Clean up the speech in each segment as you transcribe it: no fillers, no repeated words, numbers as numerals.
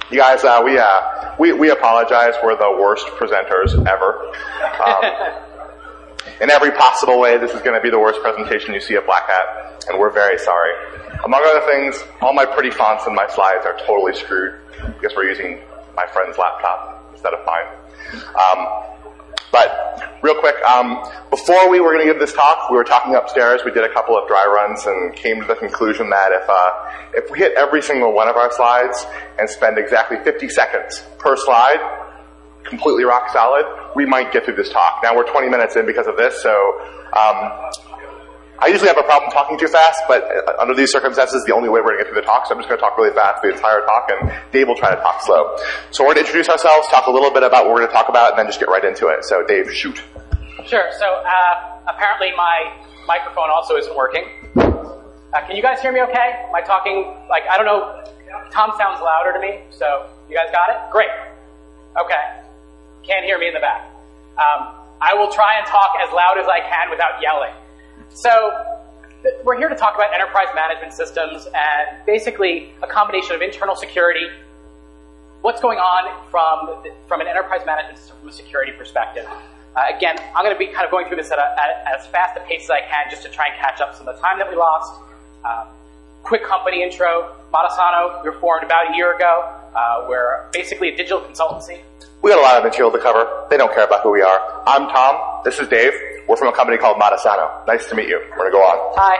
You guys, we apologize. We're the worst presenters ever. In every possible way, this is going to be the worst presentation you see at Black Hat, and we're very sorry. Among other things, all my pretty fonts in my slides are totally screwed because we're using my friend's laptop instead of mine. But real quick, before we were going to give this talk, we were talking upstairs. We did a couple of dry runs and came to the conclusion that if we hit every single one of our slides and spend exactly 50 seconds per slide, completely rock solid, we might get through this talk. Now we're 20 minutes in because of this, so I usually have a problem talking too fast, but under these circumstances, the only way we're going to get through the talk, so I'm just going to talk really fast the entire talk, and Dave will try to talk slow. So we're going to introduce ourselves, talk a little bit about what we're going to talk about, and then just get right into it. So Dave, shoot. Sure. So apparently my microphone also isn't working. Can you guys hear me okay? Am I talking, I don't know, Tom sounds louder to me, so you guys got it? Great. Okay. Can't hear me in the back. I will try and talk as loud as I can without yelling. So we're here to talk about enterprise management systems and basically a combination of internal security, what's going on from an enterprise management system from a security perspective. Again, I'm going to be kind of going through this at as fast a pace as I can just to try and catch up some of the time that we lost. Quick company intro. Matasano, we were formed about a year ago. We're basically a digital consultancy. We got a lot of material to cover. They don't care about who we are. I'm Tom. This is Dave. We're from a company called Matasano. Nice to meet you. We're going to go on. Hi.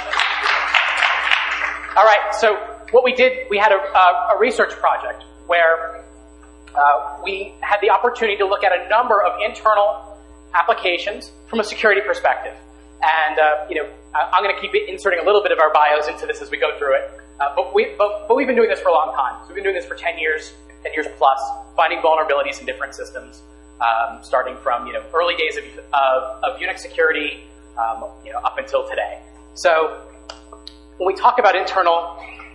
All right. So what we did, we had a research project where we had the opportunity to look at a number of internal applications from a security perspective. And, I'm going to keep inserting a little bit of our bios into this as we go through it. But we've been doing this for a long time. So we've been doing this for 10 years plus, finding vulnerabilities in different systems, starting from early days of Unix security, up until today. So when we talk about internal,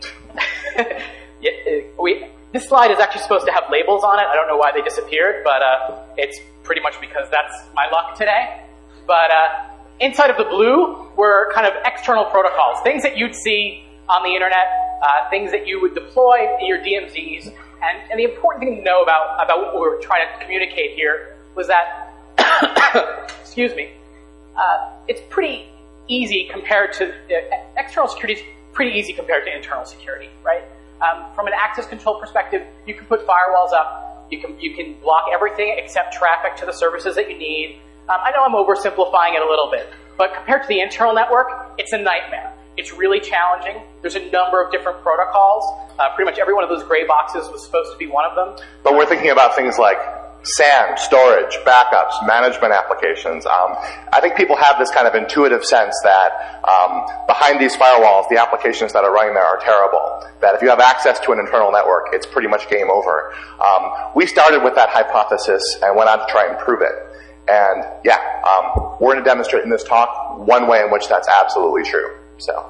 this slide is actually supposed to have labels on it. I don't know why they disappeared, but it's pretty much because that's my luck today. But inside of the blue were kind of external protocols, things that you'd see on the internet, things that you would deploy in your DMZs. And the important thing to know about what we were trying to communicate here was that, excuse me, it's pretty easy compared to, external security is pretty easy compared to internal security, right? From an access control perspective, you can put firewalls up, you can block everything except traffic to the services that you need. I know I'm oversimplifying it a little bit, but compared to the internal network, it's a nightmare. It's really challenging. There's a number of different protocols. Pretty much every one of those gray boxes was supposed to be one of them. But we're thinking about things like SAN, storage, backups, management applications. I think people have this kind of intuitive sense that behind these firewalls, the applications that are running there are terrible. That if you have access to an internal network, it's pretty much game over. We started with that hypothesis and went on to try and prove it. And we're going to demonstrate in this talk one way in which that's absolutely true. So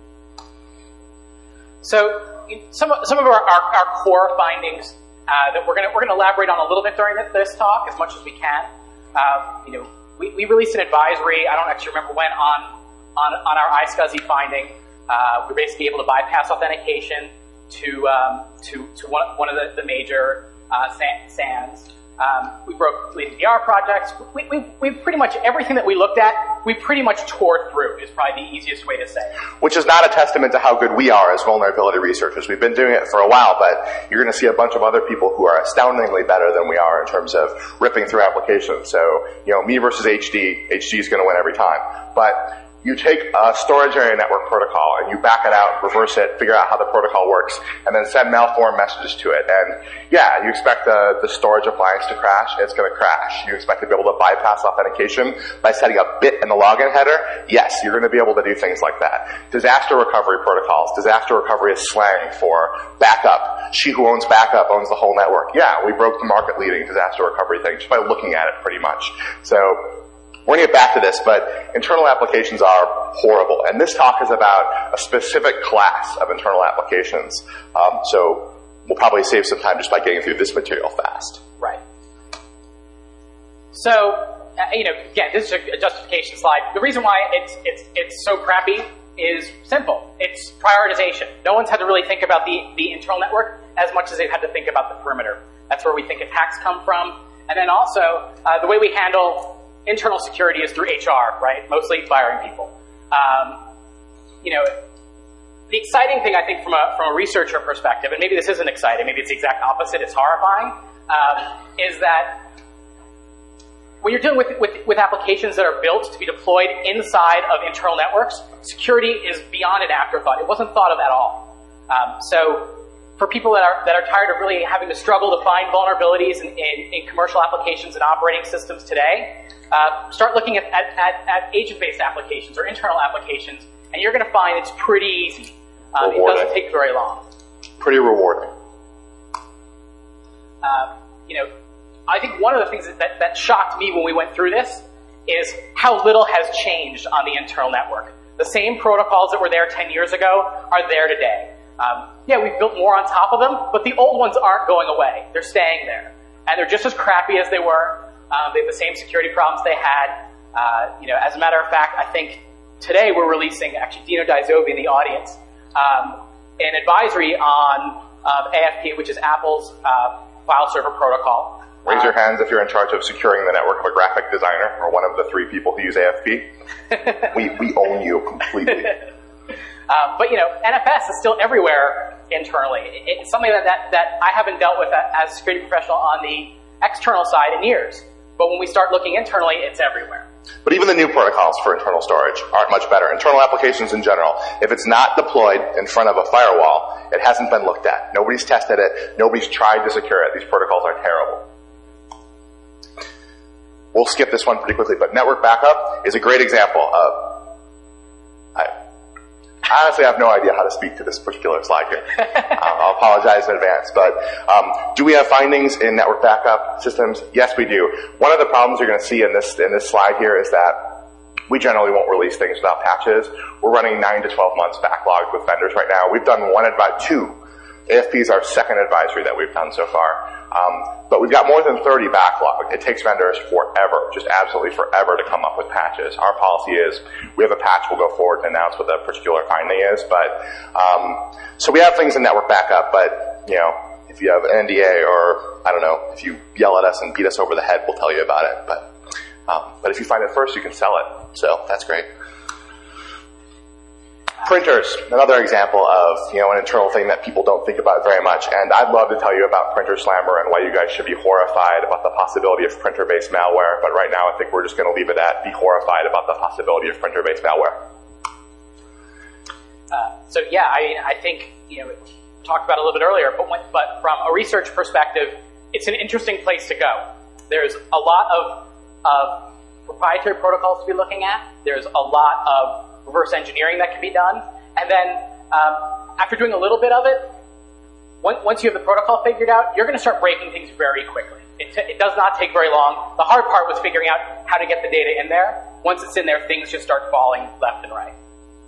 some of our core findings that we're going to elaborate on a little bit during this talk as much as we can. We released an advisory. I don't actually remember when on our iSCSI finding. We're basically able to bypass authentication to one of the major SANs. We broke leading DR projects. We pretty much everything that we looked at, we pretty much tore through is probably the easiest way to say it. Which is not a testament to how good we are as vulnerability researchers. We've been doing it for a while, but you're going to see a bunch of other people who are astoundingly better than we are in terms of ripping through applications. So, me versus HD is going to win every time. But you take a storage area network protocol and you back it out, reverse it, figure out how the protocol works, and then send malformed messages to it. And you expect the storage appliance to crash, it's going to crash. You expect to be able to bypass authentication by setting a bit in the login header. Yes, you're going to be able to do things like that. Disaster recovery protocols. Disaster recovery is slang for backup. She who owns backup owns the whole network. Yeah, we broke the market leading disaster recovery thing just by looking at it pretty much. So we're going to get back to this, but internal applications are horrible. And this talk is about a specific class of internal applications. So we'll probably save some time just by getting through this material fast. Right. So, again, this is a justification slide. The reason why it's so crappy is simple. It's prioritization. No one's had to really think about the internal network. as much as they've had to think about the perimeter. That's where we think attacks come from. And then also, the way we handle internal security is through HR, right? Mostly firing people. The exciting thing, I think, from a researcher perspective, and maybe this isn't exciting, maybe it's the exact opposite, it's horrifying, is that when you're dealing with applications that are built to be deployed inside of internal networks, security is beyond an afterthought. It wasn't thought of at all. So for people that are tired of really having to struggle to find vulnerabilities in commercial applications and operating systems today, start looking at agent-based applications or internal applications, and you're going to find it's pretty easy. It doesn't take very long. Pretty rewarding. I think one of the things that shocked me when we went through this is how little has changed on the internal network. The same protocols that were there 10 years ago are there today. We've built more on top of them, but the old ones aren't going away. They're staying there. And they're just as crappy as they were. They have the same security problems they had. As a matter of fact, I think today we're releasing, actually Dino Daizobi in the audience, an advisory on AFP, which is Apple's file server protocol. Raise your hands if you're in charge of securing the network of a graphic designer or one of the 3 people who use AFP. we own you completely. But NFS is still everywhere internally. It's something that I haven't dealt with as a security professional on the external side in years. But when we start looking internally, it's everywhere. But even the new protocols for internal storage aren't much better. Internal applications in general, if it's not deployed in front of a firewall, it hasn't been looked at. Nobody's tested it. Nobody's tried to secure it. These protocols are terrible. We'll skip this one pretty quickly, but network backup is a great example of... I honestly have no idea how to speak to this particular slide here. I'll apologize in advance. But do we have findings in network backup systems? Yes, we do. One of the problems you're going to see in this slide here is that we generally won't release things without patches. We're running 9 to 12 months backlogged with vendors right now. We've done 2. AFP is our second advisory that we've done so far. But we've got more than 30 backlogged. It takes vendors forever, just absolutely forever to come up with patches. Our policy is we have a patch, we'll go forward and announce what the particular finding is. But so we have things in network backup, but if you have an NDA or I don't know, if you yell at us and beat us over the head, we'll tell you about it. But if you find it first, you can sell it. So that's great. Printers, another example of an internal thing that people don't think about very much. And I'd love to tell you about Printer Slammer and why you guys should be horrified about the possibility of printer-based malware. But right now, I think we're just going to leave it at be horrified about the possibility of printer-based malware. I think talked about it a little bit earlier, but from a research perspective, it's an interesting place to go. There's a lot of proprietary protocols to be looking at. There's a lot of reverse engineering that can be done. And then after doing a little bit of it, once you have the protocol figured out, you're going to start breaking things very quickly. It does not take very long. The hard part was figuring out how to get the data in there. Once it's in there, things just start falling left and right.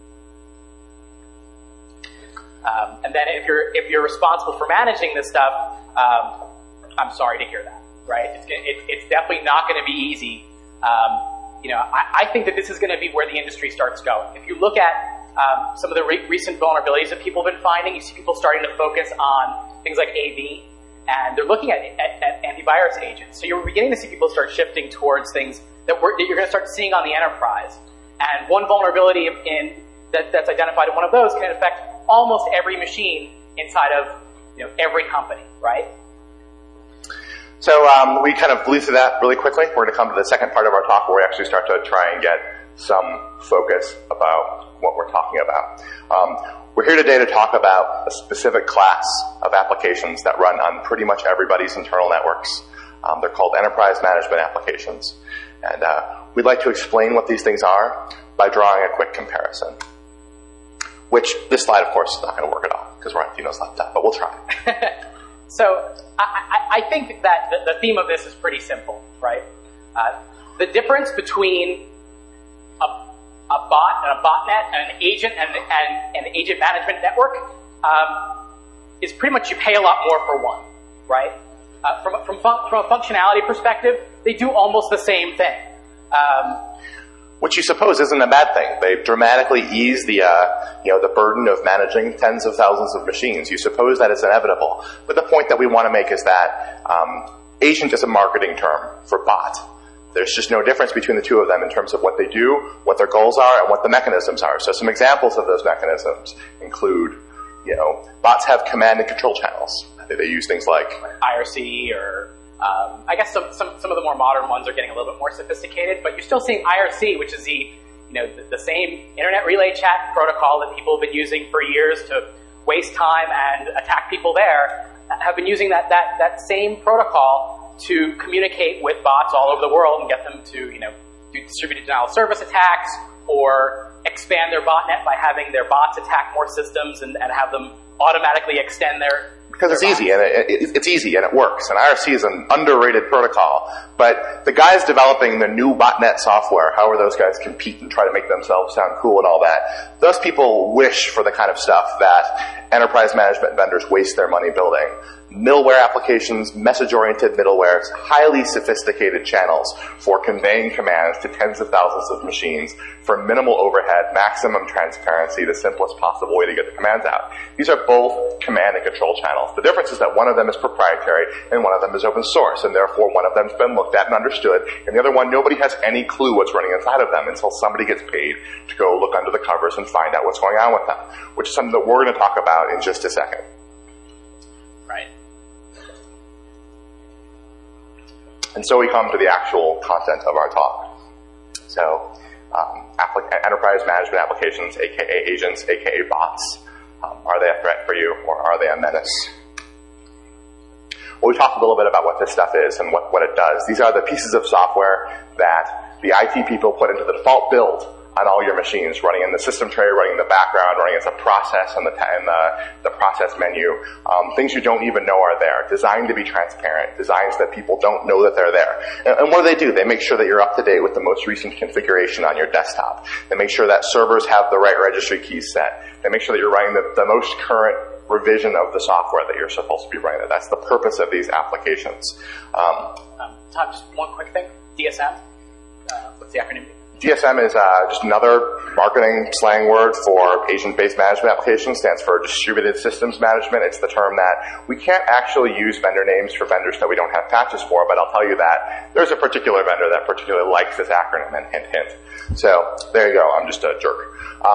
And then if you're responsible for managing this stuff, I'm sorry to hear that, right? It's definitely not going to be easy. I think that this is going to be where the industry starts going. If you look at some of the recent vulnerabilities that people have been finding, you see people starting to focus on things like AV, and they're looking at antivirus agents. So you're beginning to see people start shifting towards things that you're going to start seeing on the enterprise. And one vulnerability that's identified in one of those can affect almost every machine inside of every company, right? So we kind of blew through that really quickly. We're going to come to the second part of our talk where we actually start to try and get some focus about what we're talking about. We're here today to talk about a specific class of applications that run on pretty much everybody's internal networks. They're called enterprise management applications. And we'd like to explain what these things are by drawing a quick comparison. Which this slide, of course, is not going to work at all because we're on Dino's laptop, but we'll try. So I think that the theme of this is pretty simple, right? The difference between a bot and a botnet and an agent and an agent management network is pretty much you pay a lot more for one, right? From a functionality perspective, they do almost the same thing. which you suppose isn't a bad thing. They've dramatically eased the burden of managing tens of thousands of machines. You suppose that it's inevitable. But the point that we want to make is that agent is a marketing term for bot. There's just no difference between the two of them in terms of what they do, what their goals are, and what the mechanisms are. So some examples of those mechanisms include, bots have command and control channels. They use things like IRC or I guess some of the more modern ones are getting a little bit more sophisticated, but you're still seeing IRC, which is the same internet relay chat protocol that people have been using for years to waste time and attack people there, have been using that same protocol to communicate with bots all over the world and get them to, do distributed denial of service attacks or expand their botnet by having their bots attack more systems and have them automatically extend their... Because it's easy, and it's easy, and it works. And IRC is an underrated protocol. But the guys developing the new botnet software, however those guys compete and try to make themselves sound cool and all that, those people wish for the kind of stuff that enterprise management vendors waste their money building. Middleware applications, message-oriented middlewares, highly sophisticated channels for conveying commands to tens of thousands of machines for minimal overhead, maximum transparency, the simplest possible way to get the commands out. These are both command and control channels. The difference is that one of them is proprietary and one of them is open source, and therefore one of them's been looked at and understood, and the other one, nobody has any clue what's running inside of them until somebody gets paid to go look under the covers and find out what's going on with them, which is something that we're going to talk about in just a second. Right. And so we come to the actual content of our talk. So, enterprise management applications, aka agents, aka bots. Are they a threat for you, or are they a menace? Well, we talked a little bit about what this stuff is and what it does. These are the pieces of software that the IT people put into the default build on all your machines, running in the system tray, running in the background, running as a process in the process menu. Things you don't even know are there, designed to be transparent, designs that people don't know that they're there. And what do? They make sure that you're up to date with the most recent configuration on your desktop. They make sure that servers have the right registry keys set. They make sure that you're running the most current revision of the software that you're supposed to be running. That's the purpose of these applications. Tom, just one quick thing. DSM. What's the acronym? DSM is just another marketing slang word for agent-based management application. Stands for distributed systems management. It's the term that we can't actually use vendor names for vendors that we don't have patches for, but I'll tell you that there's a particular vendor that particularly likes this acronym, and hint, hint. So there you go. I'm just a jerk.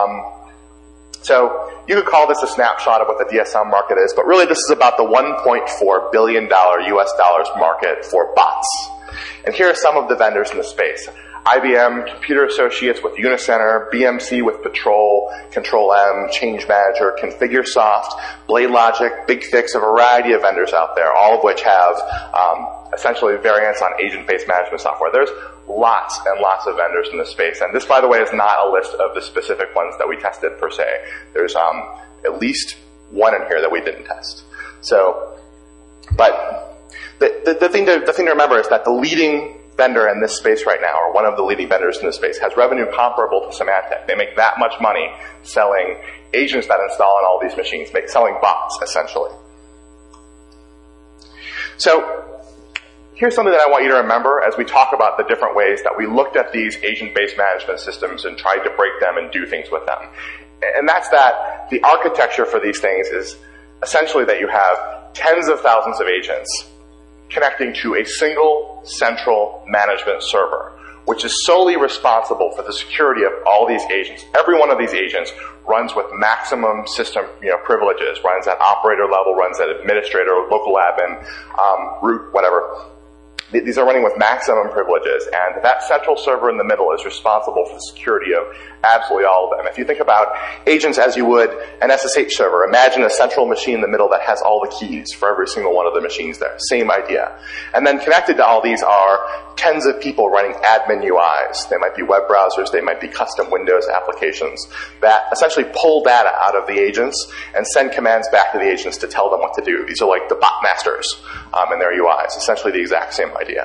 So you could call this a snapshot of what the DSM market is, but really this is about the $1.4 billion US dollars market for bots. And here are some of the vendors in the space. IBM, Computer Associates with Unicenter, BMC with Patrol, Control-M, Change Manager, ConfigureSoft, BladeLogic, BigFix, a variety of vendors out there, all of which have essentially variants on agent-based management software. There's lots and lots of vendors in this space. And this, by the way, is not a list of the specific ones that we tested per se. There's at least one in here that we didn't test. So, but the thing to remember is that the leading vendor in this space right now, or one of the leading vendors in this space, has revenue comparable to Symantec. They make that much money selling agents that install on all these machines, selling bots, essentially. So, here's something that I want you to remember as we talk about the different ways that we looked at these agent-based management systems and tried to break them and do things with them. And that's that the architecture for these things is essentially that you have tens of thousands of agents connecting to a single central management server, which is solely responsible for the security of all these agents. Every one of these agents runs with maximum system privileges, runs at operator level, runs at administrator, local admin, root, whatever. These are running with maximum privileges, and that central server in the middle is responsible for the security of absolutely all of them. If you think about agents as you would an SSH server, imagine a central machine in the middle that has all the keys for every single one of the machines there. Same idea. And then connected to all these are tens of people running admin UIs. They might be web browsers, they might be custom Windows applications that essentially pull data out of the agents and send commands back to the agents to tell them what to do. These are like the bot masters in their UIs, essentially the exact same idea.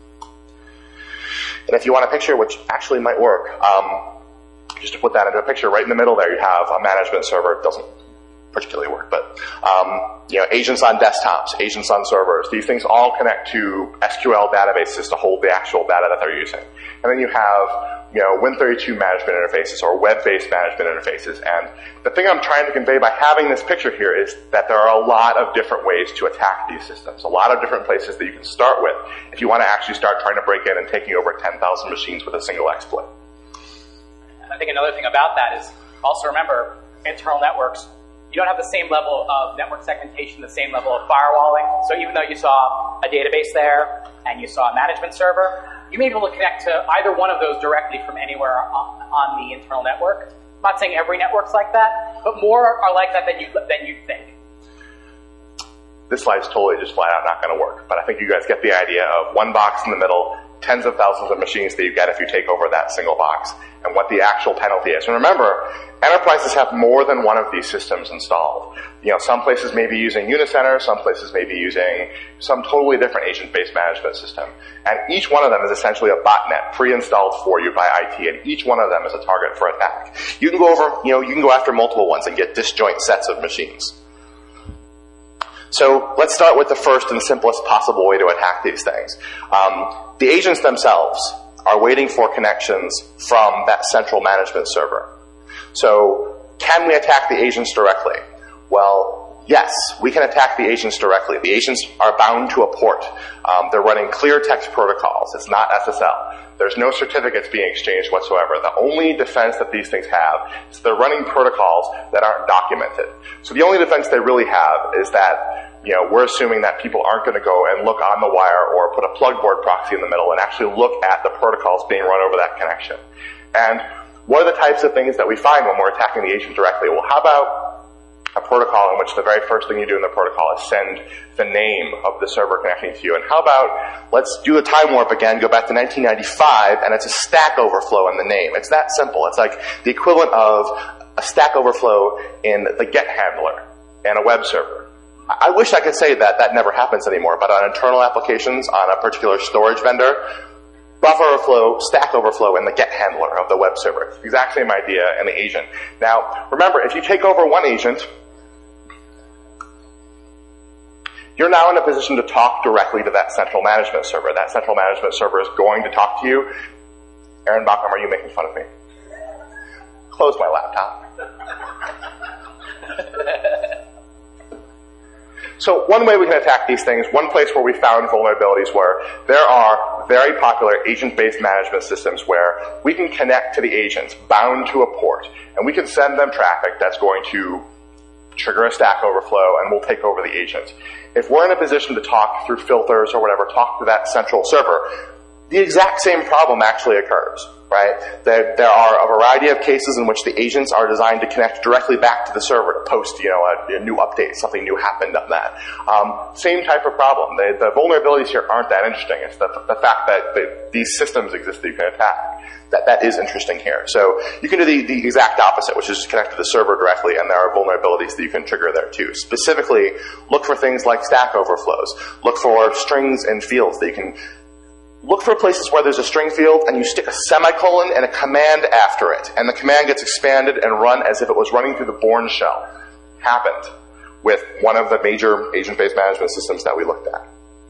And if you want a picture, which actually might work, just to put that into a picture, right in the middle there you have a management server. It doesn't particularly work, but agents on desktops, agents on servers, these things all connect to SQL databases to hold the actual data that they're using. And then you have Win32 management interfaces or web-based management interfaces. And the thing I'm trying to convey by having this picture here is that there are a lot of different ways to attack these systems, a lot of different places that you can start with if you want to actually start trying to break in and taking over 10,000 machines with a single exploit. I think another thing about that is also remember internal networks. You don't have the same level of network segmentation, the same level of firewalling. So even though you saw a database there and you saw a management server, you may be able to connect to either one of those directly from anywhere on the internal network. I'm not saying every network's like that, but more are like that than you'd think. This slide's totally just flat out not going to work, but I think you guys get the idea of one box in the middle, tens of thousands of machines that you get if you take over that single box, and what the actual penalty is. And remember, enterprises have more than one of these systems installed. Some places may be using Unicenter, some places may be using some totally different agent-based management system. And each one of them is essentially a botnet pre-installed for you by IT, and each one of them is a target for attack. You can go after multiple ones and get disjoint sets of machines. So let's start with the first and simplest possible way to attack these things. The agents themselves are waiting for connections from that central management server. So can we attack the agents directly? Well, yes, we can attack the agents directly. The agents are bound to a port. They're running clear text protocols. It's not SSL. There's no certificates being exchanged whatsoever. The only defense that these things have is they're running protocols that aren't documented. So the only defense they really have is that we're assuming that people aren't going to go and look on the wire or put a plugboard proxy in the middle and actually look at the protocols being run over that connection. And what are the types of things that we find when we're attacking the agent directly? Well, how about a protocol in which the very first thing you do in the protocol is send the name of the server connecting to you? And how about, let's do a time warp again, go back to 1995, and it's a Stack Overflow in the name. It's that simple. It's like the equivalent of a Stack Overflow in the GET handler and a web server. I wish I could say that that never happens anymore, but on internal applications, on a particular storage vendor, buffer overflow, stack overflow, and the GET handler of the web server. It's the exact same idea in the agent. Now, remember, if you take over one agent, you're now in a position to talk directly to that central management server. That central management server is going to talk to you. Aaron Bacham, are you making fun of me? Close my laptop. So one way we can attack these things, one place where we found vulnerabilities were there are very popular agent-based management systems where we can connect to the agents bound to a port, and we can send them traffic that's going to trigger a Stack Overflow, and we'll take over the agent. If we're in a position to talk through filters or whatever, talk to that central server, the exact same problem actually occurs, right? There are a variety of cases in which the agents are designed to connect directly back to the server to post, a new update, something new happened on that. Same type of problem. The vulnerabilities here aren't that interesting. It's the fact that these systems exist that you can attack. That is interesting here. So you can do the exact opposite, which is just connect to the server directly, and there are vulnerabilities that you can trigger there too. Specifically, look for things like Stack Overflows. Look for strings and fields that you can look for places where there's a string field and you stick a semicolon and a command after it, and the command gets expanded and run as if it was running through the Bourne shell. Happened with one of the major agent-based management systems that we looked at.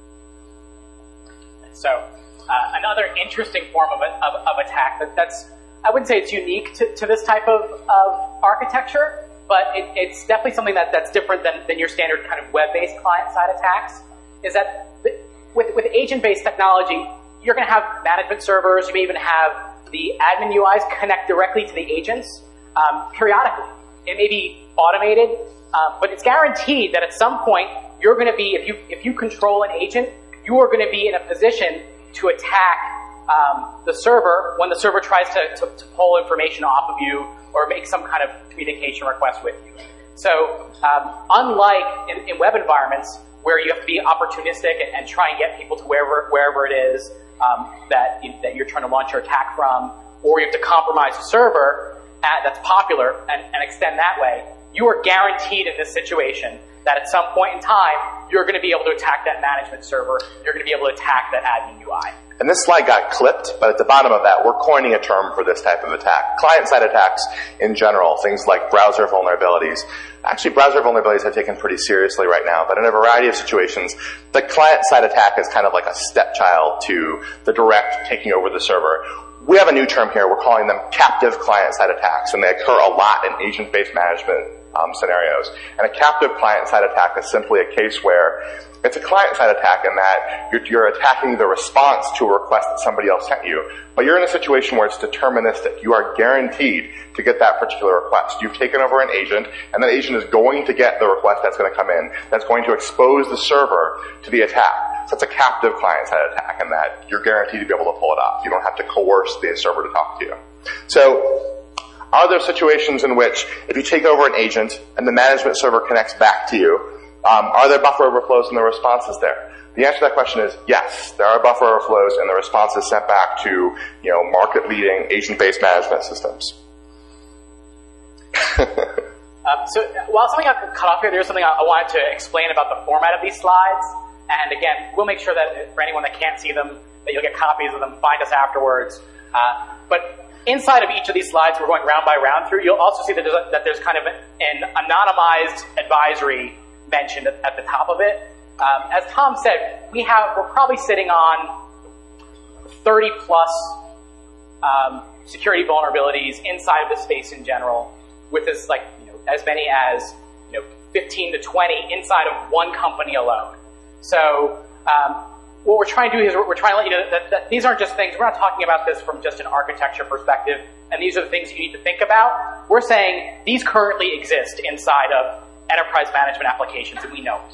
So another interesting form of attack that's I wouldn't say it's unique to this type of architecture, but it's definitely something that's different than your standard kind of web-based client-side attacks, is that with agent-based technology, you're going to have management servers. You may even have the admin UIs connect directly to the agents periodically. It may be automated, but it's guaranteed that at some point you're going to be, if you control an agent, you are going to be in a position to attack the server when the server tries to pull information off of you or make some kind of communication request with you. So unlike in web environments where you have to be opportunistic and try and get people to wherever it is that you're trying to launch your attack from, or you have to compromise a server that's popular and extend that way, you are guaranteed in this situation that at some point in time, you're going to be able to attack that management server. You're going to be able to attack that admin UI. And this slide got clipped, but at the bottom of that, we're coining a term for this type of attack. Client-side attacks in general, things like browser vulnerabilities. Actually, browser vulnerabilities are taken pretty seriously right now, but in a variety of situations, the client-side attack is kind of like a stepchild to the direct taking over the server. We have a new term here. We're calling them captive client-side attacks, and they occur a lot in agent-based management scenarios. And a captive client-side attack is simply a case where it's a client-side attack in that you're attacking the response to a request that somebody else sent you, but you're in a situation where it's deterministic. You are guaranteed to get that particular request. You've taken over an agent, and that agent is going to get the request that's going to come in, that's going to expose the server to the attack. So it's a captive client-side attack in that you're guaranteed to be able to pull it off. You don't have to coerce the server to talk to you. So are there situations in which if you take over an agent and the management server connects back to you, are there buffer overflows in the responses there? The answer to that question is yes. There are buffer overflows and the responses sent back to, market-leading agent-based management systems. So while something got cut off here, there's something I wanted to explain about the format of these slides. And again, we'll make sure that for anyone that can't see them, that you'll get copies of them, find us afterwards. But inside of each of these slides, we're going round by round through. You'll also see that there's kind of an anonymized advisory mentioned at the top of it. As Tom said, we're probably sitting on 30 plus security vulnerabilities inside of the space in general, with as many as 15 to 20 inside of one company alone. So what we're trying to do is we're trying to let you know that these aren't just things. We're not talking about this from just an architecture perspective, and these are the things you need to think about. We're saying these currently exist inside of enterprise management applications, and we know it.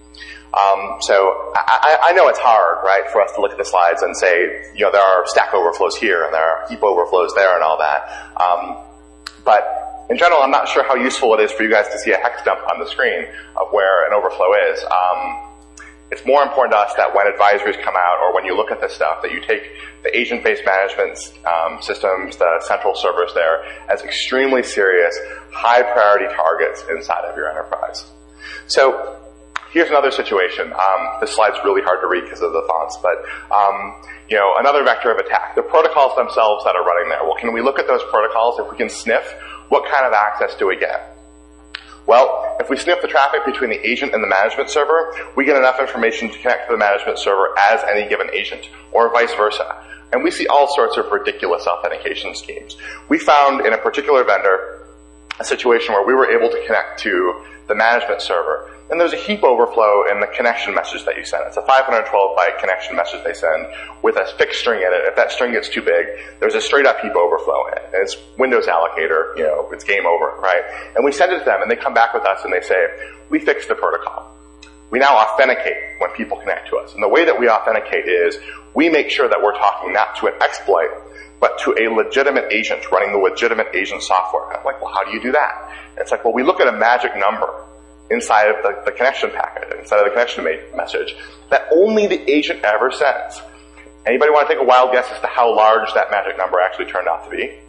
So I know it's hard, right, for us to look at the slides and say, there are stack overflows here and there are heap overflows there and all that. But in general, I'm not sure how useful it is for you guys to see a hex dump on the screen of where an overflow is. It's more important to us that when advisories come out or when you look at this stuff, that you take the agent-based management systems, the central servers there, as extremely serious, high-priority targets inside of your enterprise. So here's another situation. This slide's really hard to read because of the fonts, but another vector of attack. The protocols themselves that are running there. Well, can we look at those protocols? If we can sniff, what kind of access do we get? Well, if we sniff the traffic between the agent and the management server, we get enough information to connect to the management server as any given agent, or vice versa. And we see all sorts of ridiculous authentication schemes. We found in a particular vendor a situation where we were able to connect to the management server, and there's a heap overflow in the connection message that you send. It's a 512-byte connection message they send with a fixed string in it. If that string gets too big, there's a straight-up heap overflow in it. And it's Windows allocator, it's game over, right? And we send it to them, and they come back with us, and they say, we fixed the protocol. We now authenticate when people connect to us. And the way that we authenticate is we make sure that we're talking not to an exploit, but to a legitimate agent running the legitimate agent software. And I'm like, well, how do you do that? And it's like, well, we look at a magic number inside of the connection packet, inside of the connection message, that only the agent ever sends. Anybody want to take a wild guess as to how large that magic number actually turned out to be?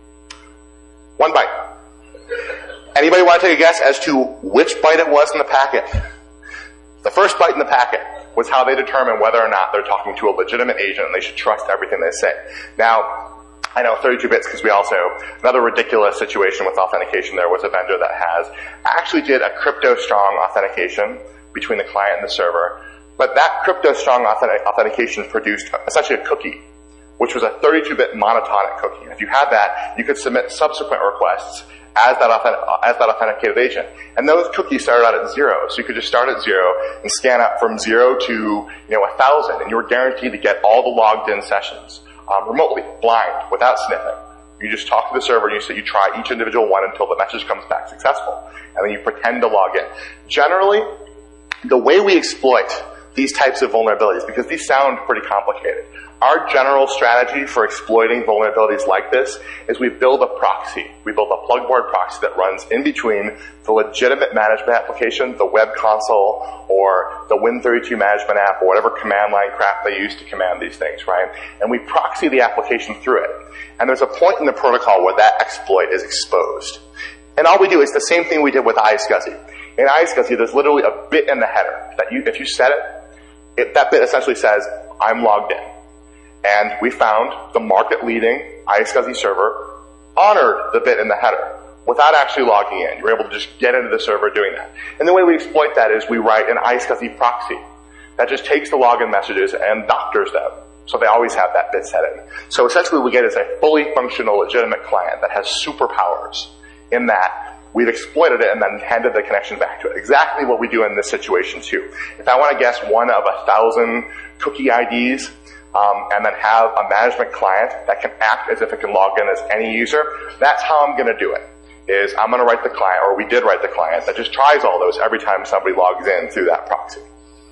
1 byte. Anybody want to take a guess as to which byte it was in the packet? The first byte in the packet was how they determine whether or not they're talking to a legitimate agent and they should trust everything they say. Now, I know 32 bits because we also, another ridiculous situation with authentication, there was a vendor that actually did a crypto-strong authentication between the client and the server, but that crypto-strong authentication produced essentially a cookie, which was a 32-bit monotonic cookie. And if you had that, you could submit subsequent requests as that authenticated agent. And those cookies started out at 0, so you could just start at 0 and scan up from 0 to 1,000, and you were guaranteed to get all the logged-in sessions. Remotely, blind, without sniffing. You just talk to the server and you say you try each individual one until the message comes back successful. And then you pretend to log in. Generally, the way we exploit these types of vulnerabilities, because these sound pretty complicated, our general strategy for exploiting vulnerabilities like this is we build a proxy. We build a plugboard proxy that runs in between the legitimate management application, the web console, or the Win32 management app, or whatever command line crap they use to command these things, right? And we proxy the application through it. And there's a point in the protocol where that exploit is exposed. And all we do is the same thing we did with iSCSI. In iSCSI, there's literally a bit in the header that if you set it, that bit essentially says, I'm logged in. And we found the market-leading iSCSI server honored the bit in the header without actually logging in. You're able to just get into the server doing that. And the way we exploit that is we write an iSCSI proxy that just takes the login messages and doctors them. So they always have that bit set in. So essentially what we get is a fully functional, legitimate client that has superpowers in that we've exploited it and then handed the connection back to it. Exactly what we do in this situation too. If I want to guess one of 1,000 cookie IDs, and then have a management client that can act as if it can log in as any user, that's how I'm going to do it. Is I'm going to write the client, or we did write the client, that just tries all those every time somebody logs in through that proxy.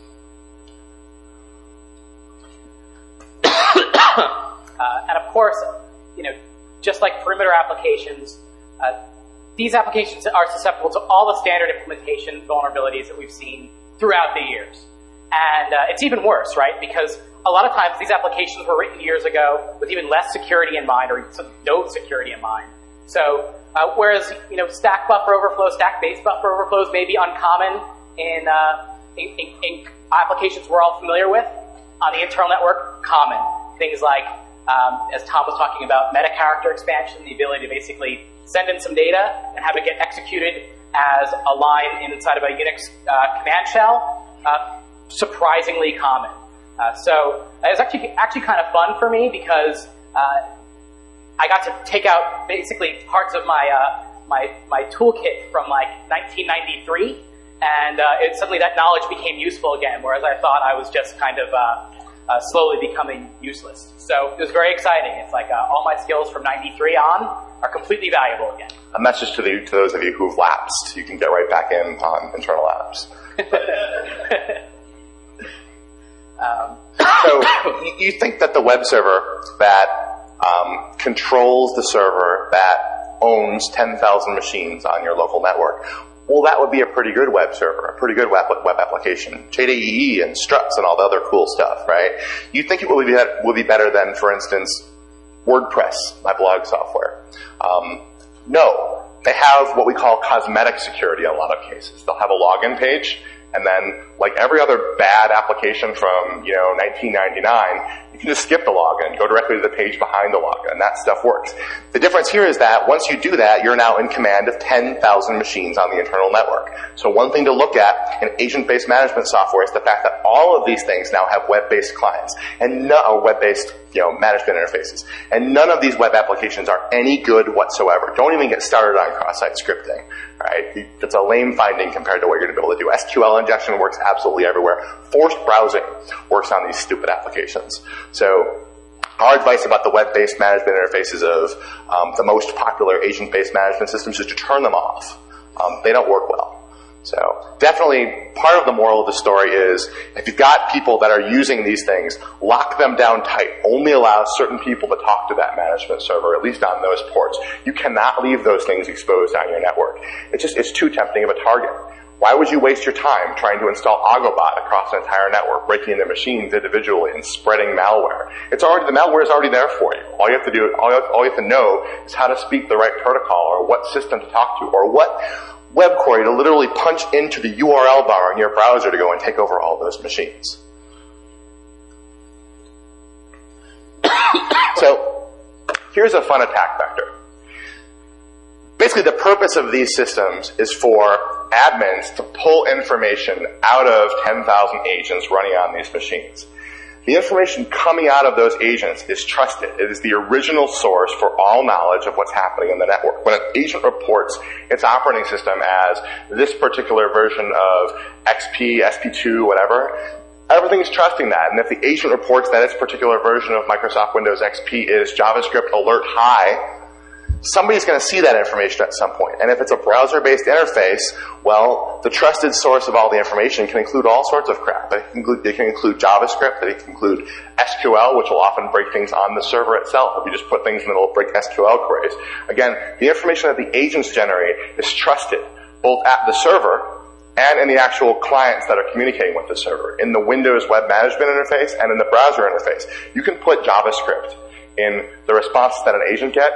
And of course, just like perimeter applications, these applications are susceptible to all the standard implementation vulnerabilities that we've seen throughout the years. And it's even worse, right? Because a lot of times these applications were written years ago with even less security in mind, or no security in mind. So whereas stack buffer overflow, stack-based buffer overflows may be uncommon in applications we're all familiar with, on the internal network, common. Things like, as Tom was talking about, meta-character expansion, the ability to basically send in some data and have it get executed as a line inside of a Unix command shell, surprisingly common. So it was actually kind of fun for me because I got to take out basically parts of my toolkit from like 1993, and suddenly that knowledge became useful again, whereas I thought I was just kind of slowly becoming useless. So it was very exciting. It's like all my skills from 93 on are completely valuable again. A message to those of you who've lapsed. You can get right back in on internal apps. So you think that the web server that controls the server that owns 10,000 machines on your local network, well, that would be a pretty good web server, a pretty good web application. JDEE and struts and all the other cool stuff, right? You think it would be better than, for instance, WordPress, my blog software. No. They have what we call cosmetic security in a lot of cases. They'll have a login page, and then, like every other bad application from, 1999, you can just skip the login, go directly to the page behind the login, and that stuff works. The difference here is that once you do that, you're now in command of 10,000 machines on the internal network. So one thing to look at in agent-based management software is the fact that all of these things now have web-based clients and web-based, management interfaces. And none of these web applications are any good whatsoever. Don't even get started on cross-site scripting. Right? It's a lame finding compared to what you're going to be able to do. SQL injection works absolutely everywhere. Forced browsing works on these stupid applications. So our advice about the web-based management interfaces of the most popular agent-based management systems is to turn them off. They don't work well. So definitely part of the moral of the story is if you've got people that are using these things, lock them down tight. Only allow certain people to talk to that management server, at least on those ports. You cannot leave those things exposed on your network. It's too tempting of a target. Why would you waste your time trying to install Agobot across an entire network, breaking into machines individually and spreading malware? The malware is already there for you. All you have to know is how to speak the right protocol, or what system to talk to, or what web query to literally punch into the URL bar in your browser to go and take over all those machines. So, here's a fun attack vector. Basically, the purpose of these systems is for admins to pull information out of 10,000 agents running on these machines. The information coming out of those agents is trusted. It is the original source for all knowledge of what's happening in the network. When an agent reports its operating system as this particular version of XP, SP2, whatever, everything's trusting that. And if the agent reports that its particular version of Microsoft Windows XP is JavaScript alert high, somebody's going to see that information at some point. And if it's a browser-based interface, well, the trusted source of all the information can include all sorts of crap. It can include JavaScript, it can include SQL, which will often break things on the server itself. If you just put things in, it'll break SQL queries. Again, the information that the agents generate is trusted, both at the server and in the actual clients that are communicating with the server. In the Windows web management interface and in the browser interface, you can put JavaScript in the responses that an agent gets.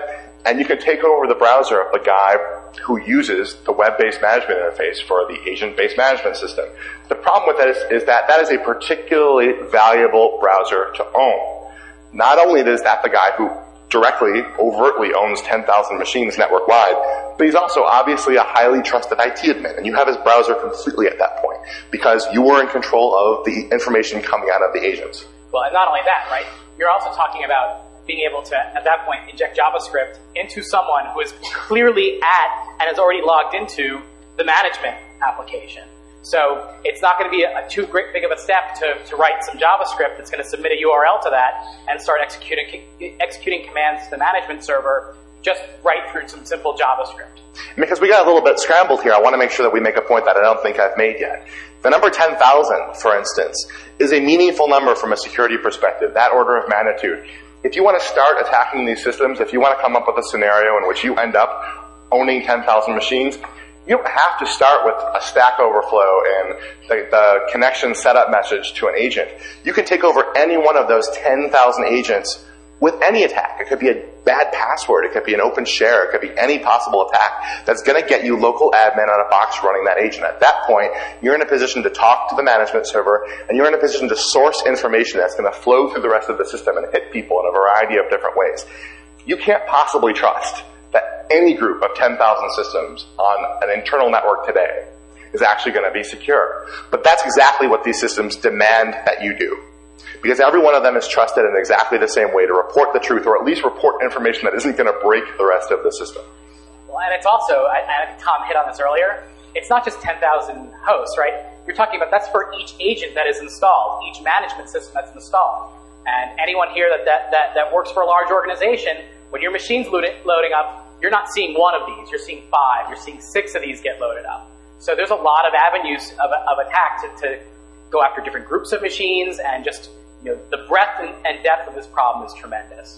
and you can take over the browser of the guy who uses the web-based management interface for the agent-based management system. The problem with that is that is a particularly valuable browser to own. Not only is that the guy who directly, overtly owns 10,000 machines network-wide, but he's also obviously a highly trusted IT admin, and you have his browser completely at that point, because you were in control of the information coming out of the agents. Well, and not only that, right? You're also talking about being able to, at that point, inject JavaScript into someone who is clearly at and has already logged into the management application. So it's not going to be too big of a step to write some JavaScript that's going to submit a URL to that and start executing commands to the management server just right through some simple JavaScript. Because we got a little bit scrambled here, I want to make sure that we make a point that I don't think I've made yet. The number 10,000, for instance, is a meaningful number from a security perspective, that order of magnitude. If you want to start attacking these systems, if you want to come up with a scenario in which you end up owning 10,000 machines, you don't have to start with a Stack Overflow and the connection setup message to an agent. You can take over any one of those 10,000 agents with any attack. It could be a bad password. It could be an open share. It could be any possible attack that's going to get you local admin on a box running that agent. At that point, you're in a position to talk to the management server, and you're in a position to source information that's going to flow through the rest of the system and hit people in a variety of different ways. You can't possibly trust that any group of 10,000 systems on an internal network today is actually going to be secure. But that's exactly what these systems demand that you do. Because every one of them is trusted in exactly the same way to report the truth, or at least report information that isn't going to break the rest of the system. Well, and it's also, I think Tom hit on this earlier, it's not just 10,000 hosts, right? You're talking about that's for each agent that is installed, each management system that's installed. And anyone here that works for a large organization, when your machine's loading up, you're not seeing one of these, you're seeing 5, you're seeing 6 of these get loaded up. So there's a lot of avenues of attack to go after different groups of machines, and just, the breadth and depth of this problem is tremendous.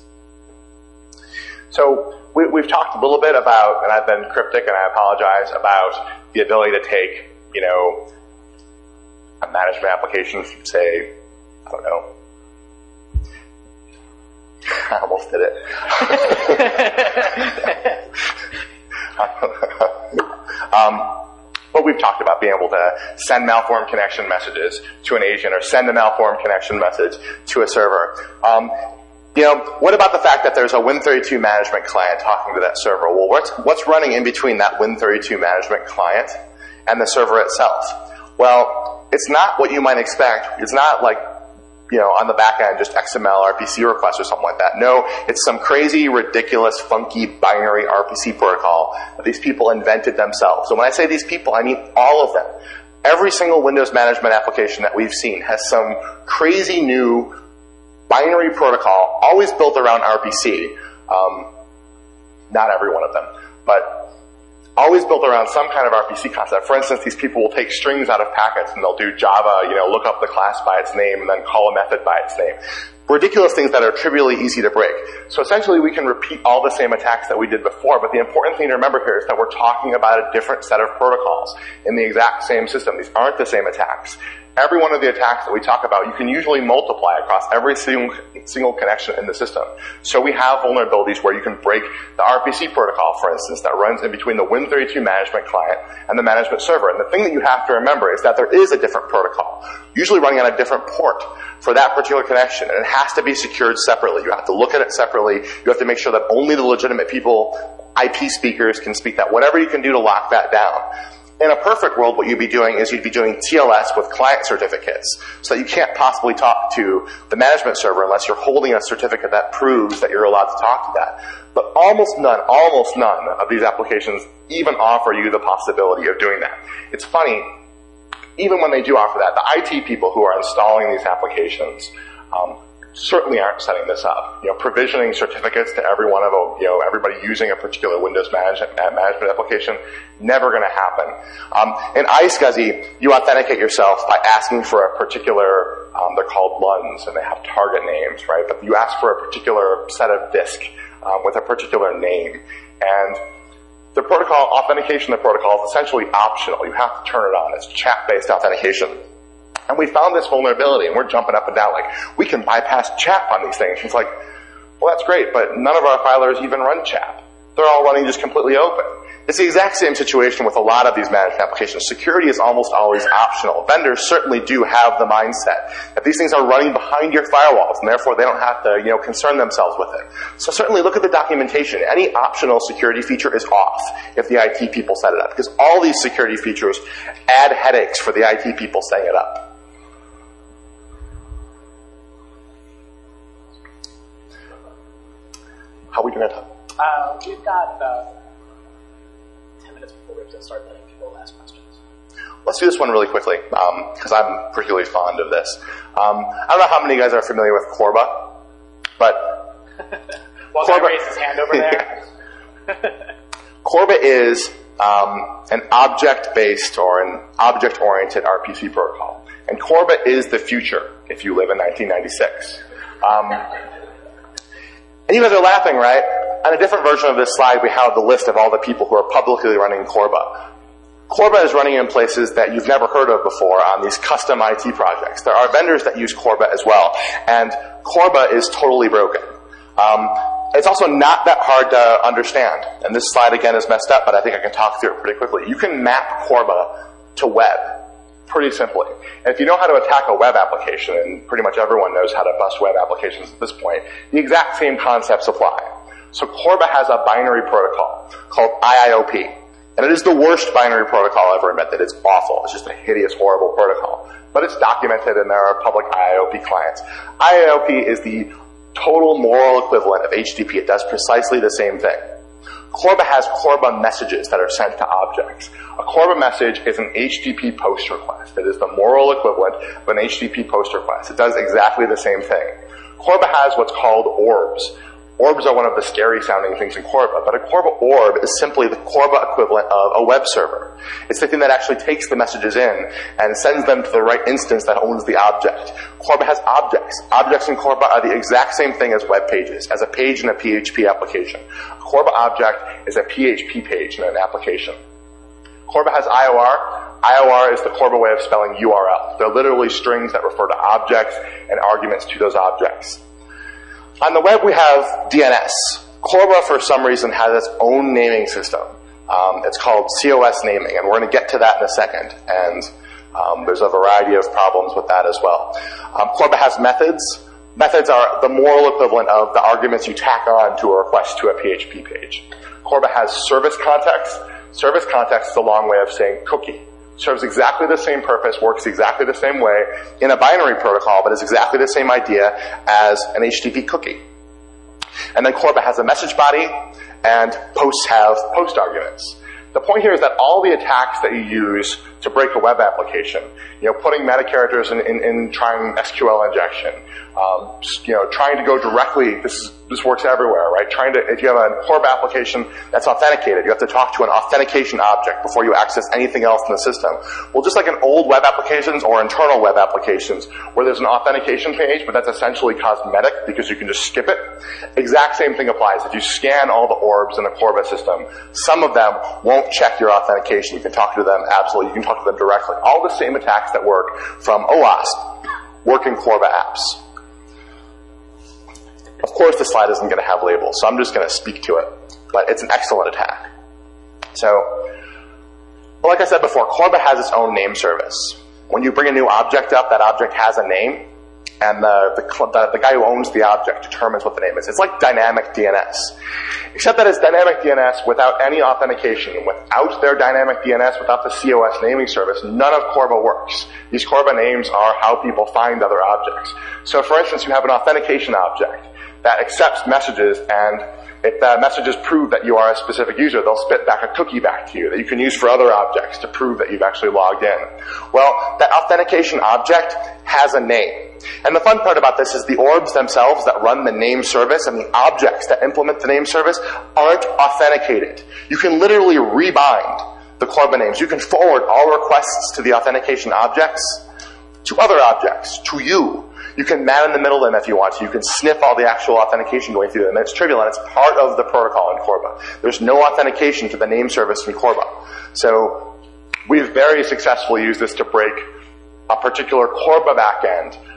So we've talked a little bit about, and I've been cryptic and I apologize, about the ability to take, a management application, say, I don't know, I almost did it. But we've talked about being able to send malformed connection messages to an agent, or send a malformed connection message to a server. What about the fact that there's a Win32 management client talking to that server? Well, what's running in between that Win32 management client and the server itself? Well, it's not what you might expect. It's not like, on the back end, just XML RPC requests or something like that. No, it's some crazy, ridiculous, funky binary RPC protocol that these people invented themselves. So when I say these people, I mean all of them. Every single Windows management application that we've seen has some crazy new binary protocol, always built around RPC. Not every one of them, but always built around some kind of RPC concept. For instance, these people will take strings out of packets and they'll do Java, look up the class by its name and then call a method by its name. Ridiculous things that are trivially easy to break. So essentially we can repeat all the same attacks that we did before, but the important thing to remember here is that we're talking about a different set of protocols in the exact same system. These aren't the same attacks. Every one of the attacks that we talk about, you can usually multiply across every single connection in the system. So we have vulnerabilities where you can break the RPC protocol, for instance, that runs in between the Win32 management client and the management server. And the thing that you have to remember is that there is a different protocol, usually running on a different port for that particular connection, and it has to be secured separately. You have to look at it separately. You have to make sure that only the legitimate people, IP speakers, can speak that. Whatever you can do to lock that down. In a perfect world, what you'd be doing is you'd be doing TLS with client certificates, so that you can't possibly talk to the management server unless you're holding a certificate that proves that you're allowed to talk to that. But almost none of these applications even offer you the possibility of doing that. It's funny, even when they do offer that, the IT people who are installing these applications certainly aren't setting this up. Provisioning certificates to every one of them, everybody using a particular Windows management application, never going to happen. In iSCSI, you authenticate yourself by asking for a particular, they're called LUNs, and they have target names, right? But you ask for a particular set of disk with a particular name. And the protocol, authentication of the protocol is essentially optional. You have to turn it on. It's chat-based authentication. And we found this vulnerability, and we're jumping up and down like, we can bypass CHAP on these things. It's like, well, that's great, but none of our filers even run CHAP. They're all running just completely open. It's the exact same situation with a lot of these management applications. Security is almost always optional. Vendors certainly do have the mindset that these things are running behind your firewalls, and therefore they don't have to, concern themselves with it. So certainly look at the documentation. Any optional security feature is off if the IT people set it up, because all these security features add headaches for the IT people setting it up. How are we doing that? We've got about 10 minutes before we have to start letting people ask questions. Let's do this one really quickly, because I'm particularly fond of this. I don't know how many of you guys are familiar with Corba, but... Well, Corba raised his hand over there. Corba is an object-based or an object-oriented RPC protocol. And Corba is the future if you live in 1996. And you guys are laughing, right? On a different version of this slide, we have the list of all the people who are publicly running Corba. Corba is running in places that you've never heard of before on these custom IT projects. There are vendors that use Corba as well, and Corba is totally broken. It's also not that hard to understand, and this slide again is messed up, but I think I can talk through it pretty quickly. You can map Corba to web pretty simply. And if you know how to attack a web application, and pretty much everyone knows how to bust web applications at this point, the exact same concepts apply. So Corba has a binary protocol called IIOP. And it is the worst binary protocol ever invented. It's awful. It's just a hideous, horrible protocol. But it's documented and there are public IIOP clients. IIOP is the total moral equivalent of HTTP. It does precisely the same thing. Corba has Corba messages that are sent to objects. A Corba message is an HTTP post request. It is the moral equivalent of an HTTP post request. It does exactly the same thing. Corba has what's called orbs. Orbs are one of the scary sounding things in Corba, but a Corba orb is simply the Corba equivalent of a web server. It's the thing that actually takes the messages in and sends them to the right instance that owns the object. Corba has objects. Objects in Corba are the exact same thing as web pages, as a page in a PHP application. A Corba object is a PHP page in an application. Corba has IOR. IOR is the Corba way of spelling URL. They're literally strings that refer to objects and arguments to those objects. On the web, we have DNS. Corba, for some reason, has its own naming system. It's called COS naming, and we're going to get to that in a second. And there's a variety of problems with that as well. Corba has methods. Methods are the moral equivalent of the arguments you tack on to a request to a PHP page. Corba has service context. Service context is a long way of saying cookie. Serves exactly the same purpose, works exactly the same way in a binary protocol, but is exactly the same idea as an HTTP cookie. And then Corba has a message body, and posts have post arguments. The point here is that all the attacks that you use to break a web application, putting meta characters in trying SQL injection, trying to go directly, this works everywhere, right? If you have a Corba application that's authenticated, you have to talk to an authentication object before you access anything else in the system. Well, just like in old web applications or internal web applications where there's an authentication page, but that's essentially cosmetic because you can just skip it, exact same thing applies. If you scan all the orbs in a Corba system, some of them won't check your authentication. You can talk to them absolutely. You can talk to them directly. All the same attacks that work from OWASP work in Corba apps. Of course, the slide isn't going to have labels, so I'm just going to speak to it. But it's an excellent attack. But like I said before, Corba has its own name service. When you bring a new object up, that object has a name, and the guy who owns the object determines what the name is. It's like dynamic DNS. Except that it's dynamic DNS without any authentication. Without their dynamic DNS, without the COS naming service, none of Corba works. These Corba names are how people find other objects. So for instance, you have an authentication object that accepts messages, and if the messages prove that you are a specific user, they'll spit back a cookie back to you that you can use for other objects to prove that you've actually logged in. Well, that authentication object has a name. And the fun part about this is the orbs themselves that run the name service and the objects that implement the name service aren't authenticated. You can literally rebind the Corba names. You can forward all requests to the authentication objects to other objects, to you. You can man in the middle them if you want to. You can sniff all the actual authentication going through them. It's trivial, and it's part of the protocol in Corba. There's no authentication to the name service in Corba. So we've very successfully used this to break a particular Corba backend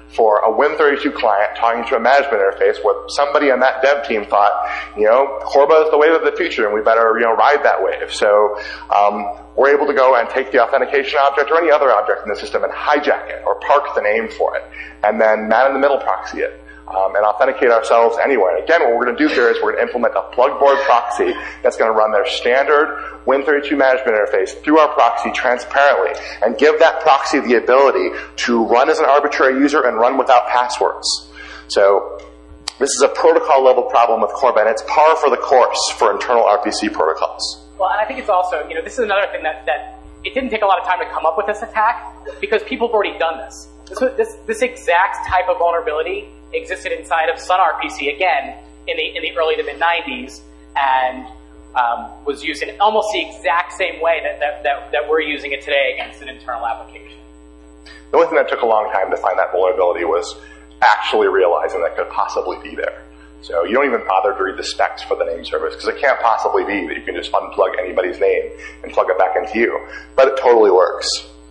for a Win32 client talking to a management interface where somebody on that dev team thought, Corba is the wave of the future and we better, ride that wave. So, we're able to go and take the authentication object or any other object in the system and hijack it or park the name for it and then man-in-the-middle proxy it. And authenticate ourselves anywhere. And again, what we're going to do here is we're going to implement a plugboard proxy that's going to run their standard Win32 management interface through our proxy transparently and give that proxy the ability to run as an arbitrary user and run without passwords. So this is a protocol level problem with Corba, and it's par for the course for internal RPC protocols. Well, and I think it's also, this is another thing that it didn't take a lot of time to come up with this attack because people have already done this. This exact type of vulnerability existed inside of SunRPC again in the early to mid 90s and was used in almost the exact same way that we're using it today against an internal application. The only thing that took a long time to find that vulnerability was actually realizing that could possibly be there. So you don't even bother to read the specs for the name service because it can't possibly be that you can just unplug anybody's name and plug it back into you. But it totally works.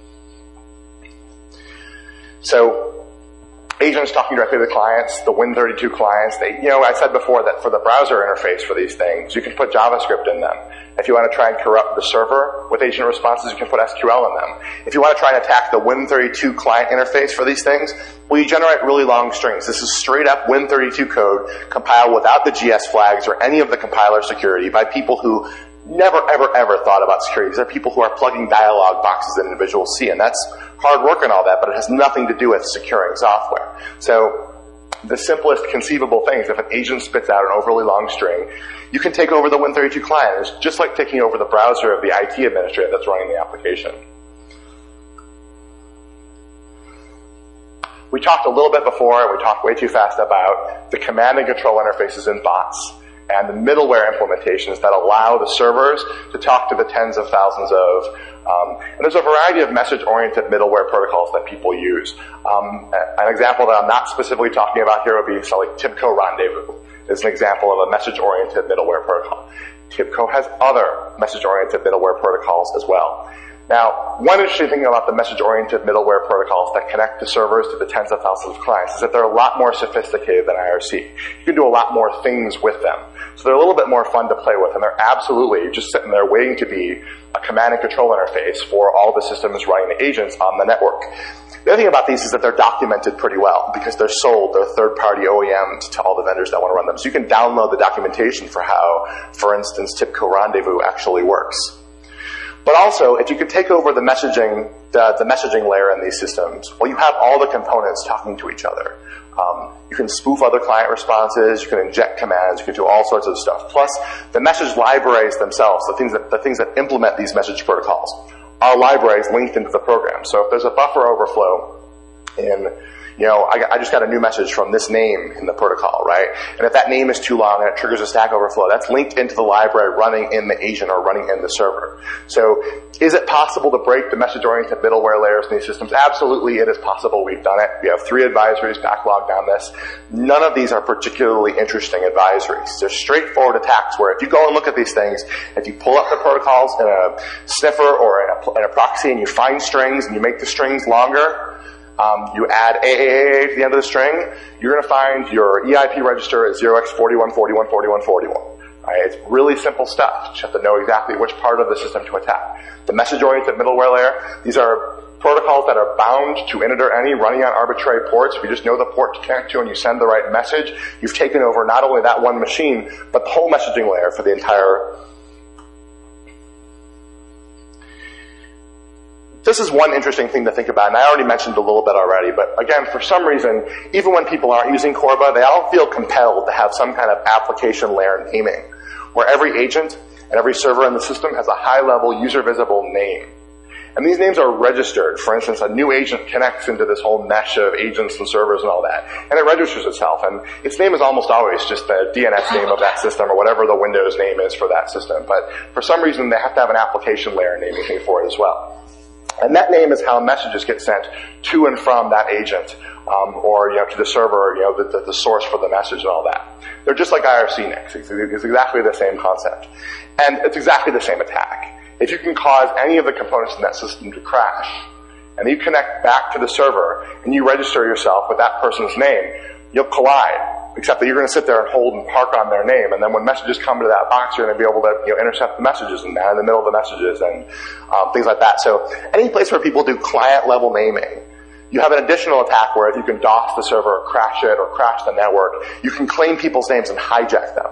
So agents talking directly to the clients, the Win32 clients, I said before that for the browser interface for these things, you can put JavaScript in them. If you want to try and corrupt the server with agent responses, you can put SQL in them. If you want to try and attack the Win32 client interface for these things, well, you generate really long strings. This is straight up Win32 code compiled without the GS flags or any of the compiler security by people who never, ever, ever thought about security. These are people who are plugging dialog boxes in Visual C, and that's hard work and all that, but it has nothing to do with securing software. So the simplest conceivable things, if an agent spits out an overly long string, you can take over the Win32 client. It's just like taking over the browser of the IT administrator that's running the application. We talked a little bit before, and we talked way too fast about the command and control interfaces in bots and the middleware implementations that allow the servers to talk to the tens of thousands of, and there's a variety of message-oriented middleware protocols that people use. An example that I'm not specifically talking about here would be something like TIBCO Rendezvous. It's an example of a message-oriented middleware protocol. TIBCO has other message-oriented middleware protocols as well. Now, one interesting thing about the message-oriented middleware protocols that connect the servers to the tens of thousands of clients is that they're a lot more sophisticated than IRC. You can do a lot more things with them. So they're a little bit more fun to play with, and they're absolutely just sitting there waiting to be a command and control interface for all the systems running the agents on the network. The other thing about these is that they're documented pretty well because they're sold. They're third-party OEMs to all the vendors that want to run them. So you can download the documentation for how, for instance, TIBCO Rendezvous actually works. But also, if you could take over the messaging layer in these systems, well, you have all the components talking to each other. You can spoof other client responses, you can inject commands, you can do all sorts of stuff. Plus, the message libraries themselves, the things that implement these message protocols, are libraries linked into the program. So if there's a buffer overflow in, I just got a new message from this name in the protocol, right? And if that name is too long and it triggers a Stack Overflow, that's linked into the library running in the agent or running in the server. So is it possible to break the message-oriented middleware layers in these systems? Absolutely, it is possible. We've done it. We have 3 advisories backlogged on this. None of these are particularly interesting advisories. They're straightforward attacks where if you go and look at these things, if you pull up the protocols in a sniffer or in a proxy and you find strings and you make the strings longer, you add AAA to the end of the string, you're going to find your EIP register at 0x41414141. Right? It's really simple stuff. You just have to know exactly which part of the system to attack. The message-oriented middleware layer, these are protocols that are bound to init or any running on arbitrary ports. If you just know the port to connect to and you send the right message, you've taken over not only that one machine, but the whole messaging layer for the entire. This is one interesting thing to think about, and I already mentioned a little bit already, but again, for some reason, even when people aren't using Corba, they all feel compelled to have some kind of application layer naming, where every agent and every server in the system has a high-level, user-visible name. And these names are registered. For instance, a new agent connects into this whole mesh of agents and servers and all that, and it registers itself, and its name is almost always just the DNS name of that system or whatever the Windows name is for that system. But for some reason, they have to have an application layer naming thing for it as well. And that name is how messages get sent to and from that agent, or to the server, the source for the message and all that. They're just like IRC NICs. It's exactly the same concept, and it's exactly the same attack. If you can cause any of the components in that system to crash, and you connect back to the server, and you register yourself with that person's name, you'll collide, except that you're going to sit there and hold and park on their name, and then when messages come to that box, you're going to be able to intercept the messages in there in the middle of the messages and things like that. So any place where people do client-level naming, you have an additional attack where if you can DOS the server or crash it or crash the network, you can claim people's names and hijack them.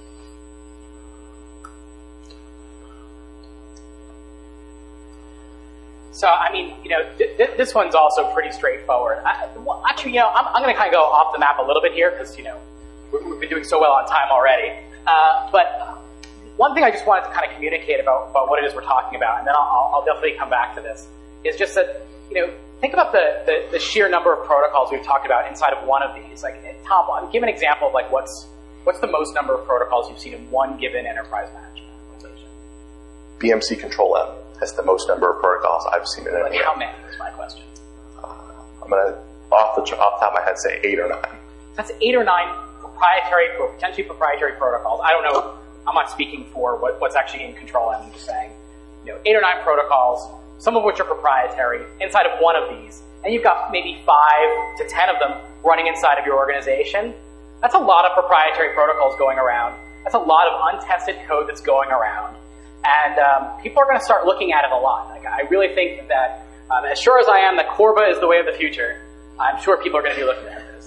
So, I mean, this one's also pretty straightforward. Actually, I'm going to kind of go off the map a little bit here because, we've been doing so well on time already. But one thing I just wanted to kind of communicate about what it is we're talking about, and then I'll definitely come back to this, is just that, think about the sheer number of protocols we've talked about inside of one of these. Like, Tom, give an example of like what's the most number of protocols you've seen in one given enterprise management application? BMC Control M has the most number of protocols I've seen in it. Like how many is my question? I'm going to, off the top of my head, say 8 or 9. That's 8 or 9 potentially proprietary protocols. I don't know. I'm not speaking for what's actually in Control M. I'm just saying, 8 or 9 protocols, some of which are proprietary, inside of one of these. And you've got maybe 5 to 10 of them running inside of your organization. That's a lot of proprietary protocols going around. That's a lot of untested code that's going around. And people are going to start looking at it a lot. Like, I really think that, as sure as I am that Corba is the way of the future, I'm sure people are going to be looking at this.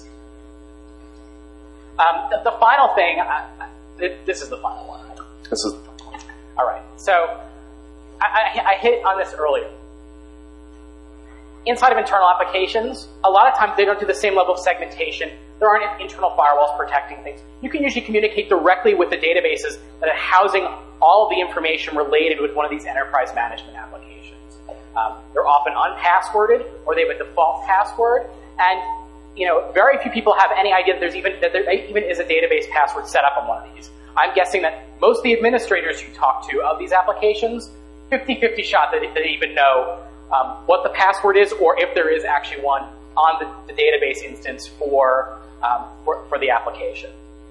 The final thing, this is the final one, right? This is... All right. So I hit on this earlier. Inside of internal applications, a lot of times they don't do the same level of segmentation. There aren't internal firewalls protecting things. You can usually communicate directly with the databases that are housing all of the information related with one of these enterprise management applications. They're often unpassworded, or they have a default password, and very few people have any idea that there even is a database password set up on one of these. I'm guessing that most of the administrators you talk to of these applications, 50-50 shot that they even know what the password is, or if there is actually one on the database instance for the application.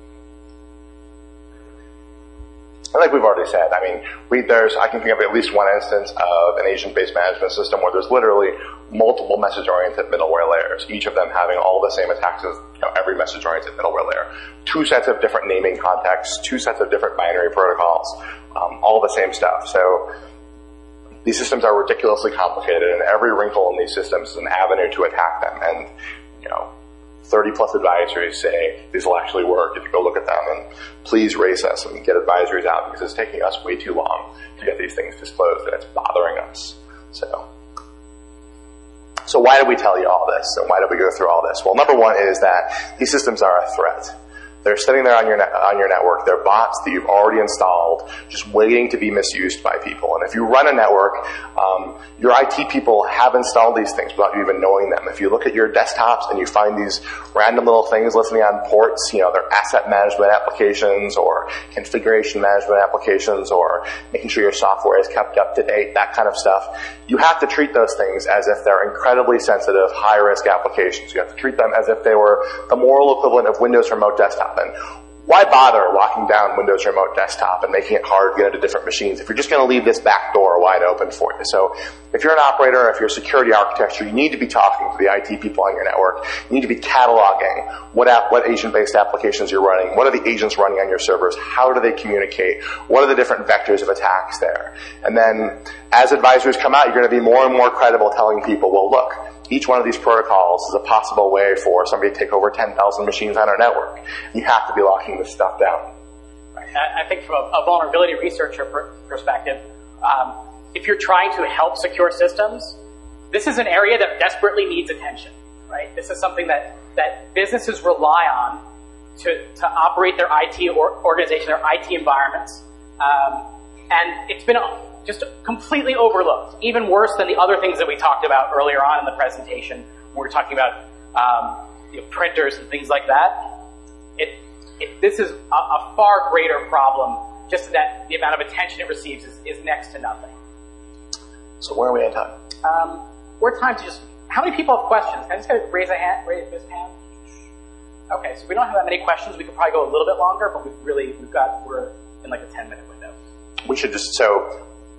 Like we've already said, I mean, I can think of at least one instance of an agent-based management system where there's literally multiple message-oriented middleware layers, each of them having all the same attacks as every message-oriented middleware layer. 2 sets of different naming contexts, 2 sets of different binary protocols, all the same stuff. So these systems are ridiculously complicated, and every wrinkle in these systems is an avenue to attack them. And 30-plus advisories say these will actually work if you go look at them, and please race us and get advisories out because it's taking us way too long to get these things disclosed, and it's bothering us. So why did we tell you all this, and why did we go through all this? Well, number one is that these systems are a threat. They're sitting there on your network. They're bots that you've already installed, just waiting to be misused by people. And if you run a network, your IT people have installed these things without you even knowing them. If you look at your desktops and you find these random little things listening on ports, they're asset management applications or configuration management applications or making sure your software is kept up to date, that kind of stuff. You have to treat those things as if they're incredibly sensitive, high-risk applications. You have to treat them as if they were the moral equivalent of Windows Remote Desktop. And why bother locking down Windows Remote Desktop and making it hard to get into different machines if you're just going to leave this back door wide open for you? So if you're an operator, if you're a security architecture, you need to be talking to the IT people on your network. You need to be cataloging what agent-based applications you're running, what are the agents running on your servers, how do they communicate, what are the different vectors of attacks there. And then as advisories come out, you're going to be more and more credible telling people, well, look, each one of these protocols is a possible way for somebody to take over 10,000 machines on our network. You have to be locking this stuff down. Right. I think from a vulnerability researcher perspective, if you're trying to help secure systems, this is an area that desperately needs attention. Right? This is something that businesses rely on to operate their IT organization, their IT environments, and it's been just completely overlooked, even worse than the other things that we talked about earlier on in the presentation. We were talking about printers and things like that. This is a far greater problem, just that the amount of attention it receives is next to nothing. So where are we in time? We're at time to just... How many people have questions? Can I just raise a hand? Raise this hand? Okay, so we don't have that many questions. We could probably go a little bit longer, but we're in like a 10-minute window. We should just...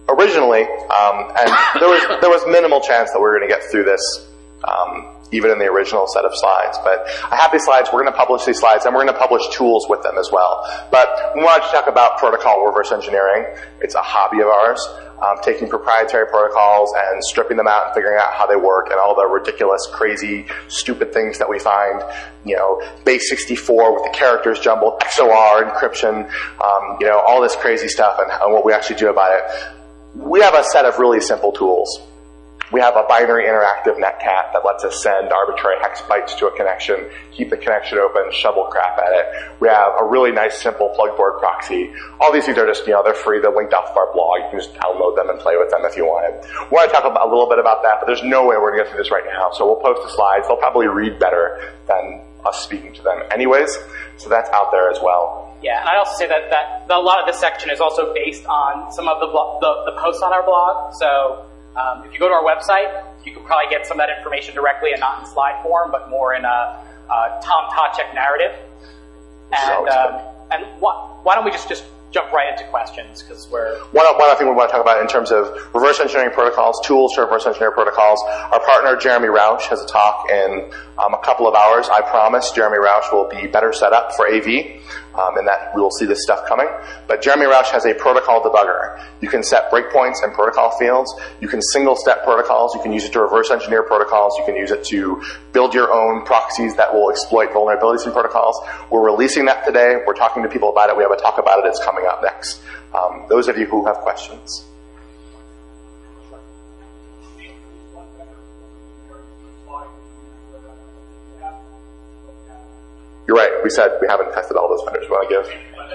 originally, and there was minimal chance that we were going to get through this, even in the original set of slides. But I have these slides. We're going to publish these slides, and we're going to publish tools with them as well. But we wanted to talk about protocol reverse engineering. It's a hobby of ours, taking proprietary protocols and stripping them out and figuring out how they work and all the ridiculous, crazy, stupid things that we find. Base 64 with the characters jumbled, XOR encryption, all this crazy stuff and what we actually do about it. We have a set of really simple tools. We have a binary interactive netcat that lets us send arbitrary hex bytes to a connection, keep the connection open, shovel crap at it. We have a really nice, simple plugboard proxy. All these things are just, they're free. They're linked off of our blog. You can just download them and play with them if you wanted. We want to talk a little bit about that, but there's no way we're going to get through this right now. So we'll post the slides. They'll probably read better than us speaking to them anyways. So that's out there as well. Yeah, and I'd also say that a lot of this section is also based on some of the posts on our blog. So if you go to our website, you can probably get some of that information directly and not in slide form, but more in a Tom Tacek narrative. And why don't we just jump right into questions, because One other thing we want to talk about in terms of reverse engineering protocols, tools to reverse engineer protocols. Our partner, Jeremy Rauch, has a talk in a couple of hours. I promise Jeremy Rauch will be better set up for AV, and that we will see this stuff coming. But Jeremy Rauch has a protocol debugger. You can set breakpoints and protocol fields. You can single-step protocols. You can use it to reverse engineer protocols. You can use it to build your own proxies that will exploit vulnerabilities in protocols. We're releasing that today. We're talking to people about it. We have a talk about it. It's coming up next. Those of you who have questions. You're right. We said we haven't tested all those vendors. We want to give.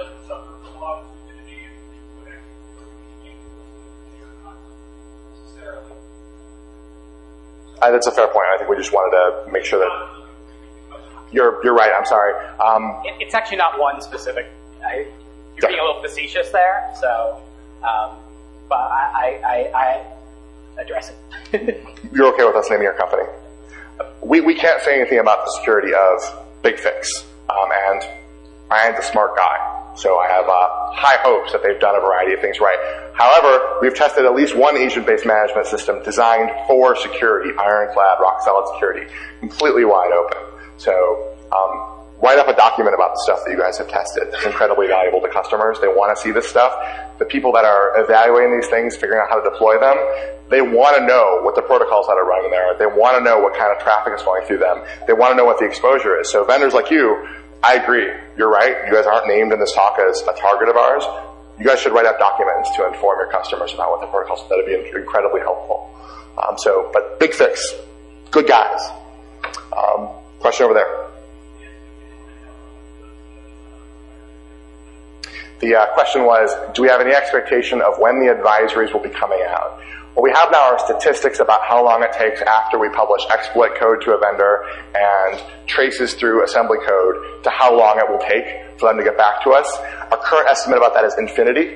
That's a fair point. I think we just wanted to make sure that you're right. I'm sorry. It's actually not one specific. You're being a little facetious there. So, but I address it. You're okay with us naming your company? We can't say anything about the security of BigFix, and Ryan's a smart guy, so I have high hopes that they've done a variety of things right. However, we've tested at least one agent-based management system designed for security, ironclad, rock-solid security, completely wide open. So write up a document about the stuff that you guys have tested. It's incredibly valuable to customers. They want to see this stuff. The people that are evaluating these things, figuring out how to deploy them, they want to know what the protocols that are running there. They want to know what kind of traffic is going through them. They want to know what the exposure is. So vendors like you, I agree. You're right. You guys aren't named in this talk as a target of ours. You guys should write out documents to inform your customers about what the protocols are. That would be incredibly helpful. But BigFix, good guys. Question over there. The question was, do we have any expectation of when the advisories will be coming out? What we have now are statistics about how long it takes after we publish exploit code to a vendor and traces through assembly code to how long it will take for them to get back to us. Our current estimate about that is infinity.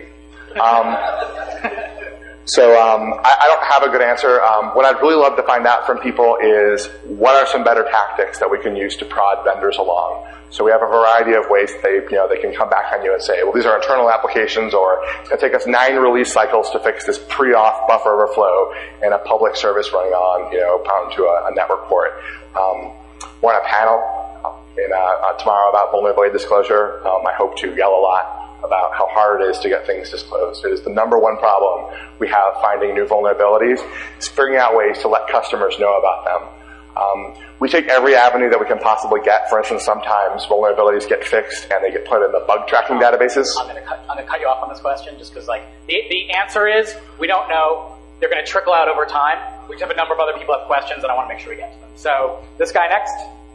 I don't have a good answer. What I'd really love to find out from people is what are some better tactics that we can use to prod vendors along. So we have a variety of ways they can come back on you and say, well, these are internal applications, or it's going to take us 9 release cycles to fix this pre-auth buffer overflow in a public service running on, bound to a network port. We're on a panel tomorrow about vulnerability disclosure. I hope to yell a lot about how hard it is to get things disclosed. It is the number one problem we have finding new vulnerabilities. It's figuring out ways to let customers know about them. We take every avenue that we can possibly get. For instance, sometimes vulnerabilities get fixed and they get put in the bug tracking databases. I'm going to cut you off on this question just because, the answer is we don't know. They're going to trickle out over time. We just have a number of other people have questions, and I want to make sure we get to them. So, this guy next.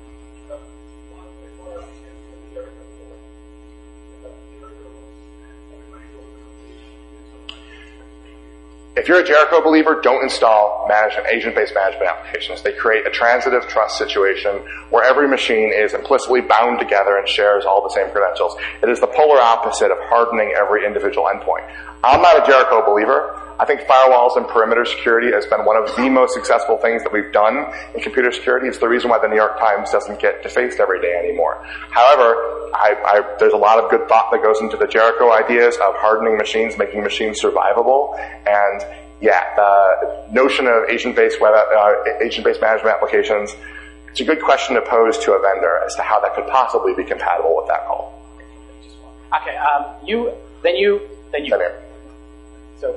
If you're a Jericho believer, don't install agent-based management applications. They create a transitive trust situation where every machine is implicitly bound together and shares all the same credentials. It is the polar opposite of hardening every individual endpoint. I'm not a Jericho believer. I think firewalls and perimeter security has been one of the most successful things that we've done in computer security. It's the reason why the New York Times doesn't get defaced every day anymore. However, there's a lot of good thought that goes into the Jericho ideas of hardening machines, making machines survivable, and yeah, the notion of agent-based management applications, it's a good question to pose to a vendor as to how that could possibly be compatible with that call. Okay, then you. So.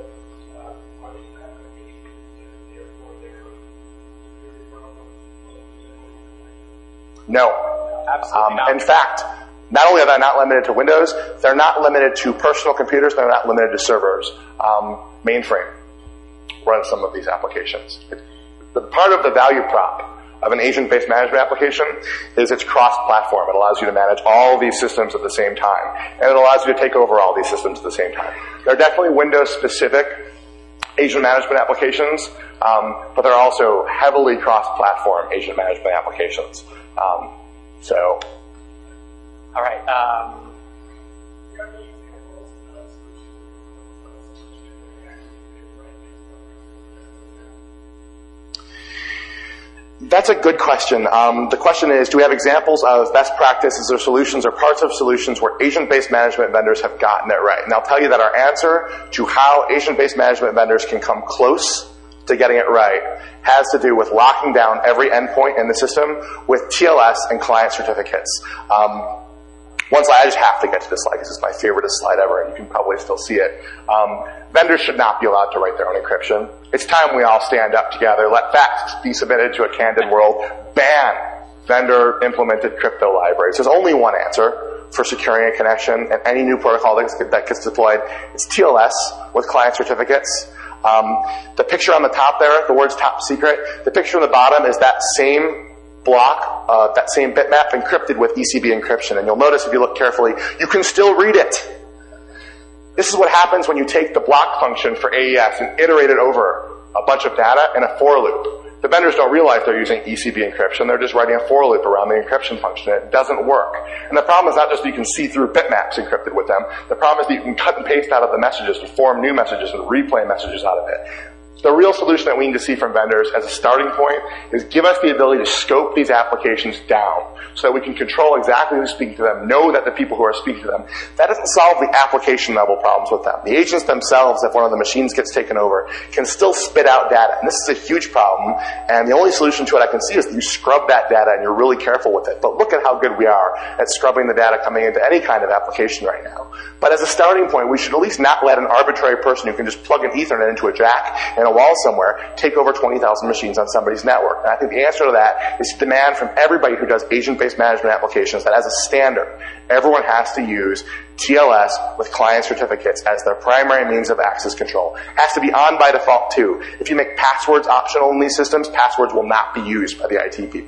No. Absolutely not. In fact, not only are they not limited to Windows, they're not limited to personal computers, they're not limited to servers. Mainframe runs some of these applications. The part of the value prop of an agent-based management application is it's cross-platform. It allows you to manage all these systems at the same time. And it allows you to take over all these systems at the same time. There are definitely Windows-specific agent management applications, but there are also heavily cross-platform agent management applications. All right. That's a good question. The question is, do we have examples of best practices or solutions or parts of solutions where agent-based management vendors have gotten it right? And I'll tell you that our answer to how agent-based management vendors can come close to getting it right has to do with locking down every endpoint in the system with TLS and client certificates. One slide, I just have to get to this slide because it's my favorite slide ever, and you can probably still see it. Vendors should not be allowed to write their own encryption. It's time we all stand up together, let facts be submitted to a candid world, ban vendor-implemented crypto libraries. There's only one answer for securing a connection and any new protocol that gets deployed. It's TLS with client certificates. The picture on the top there, the words top secret, the picture on the bottom is that same block, that same bitmap encrypted with ECB encryption. And you'll notice if you look carefully, you can still read it. This is what happens when you take the block function for AES and iterate it over a bunch of data in a for loop. The vendors don't realize they're using ECB encryption. They're just writing a for loop around the encryption function. It doesn't work. And the problem is not just that you can see through bitmaps encrypted with them. The problem is that you can cut and paste out of the messages to form new messages and replay messages out of it. The real solution that we need to see from vendors as a starting point is give us the ability to scope these applications down so that we can control exactly who's speaking to them, know that the people who are speaking to them. That doesn't solve the application level problems with them. The agents themselves, if one of the machines gets taken over, can still spit out data. And this is a huge problem. And the only solution to it I can see is that you scrub that data and you're really careful with it. But look at how good we are at scrubbing the data coming into any kind of application right now. But as a starting point, we should at least not let an arbitrary person who can just plug an Ethernet into a jack and a wall somewhere take over 20,000 machines on somebody's network. And I think the answer to that is to demand from everybody who does agent-based management applications that as a standard, everyone has to use TLS with client certificates as their primary means of access control. It has to be on by default too. If you make passwords optional in these systems, passwords will not be used by the IT people.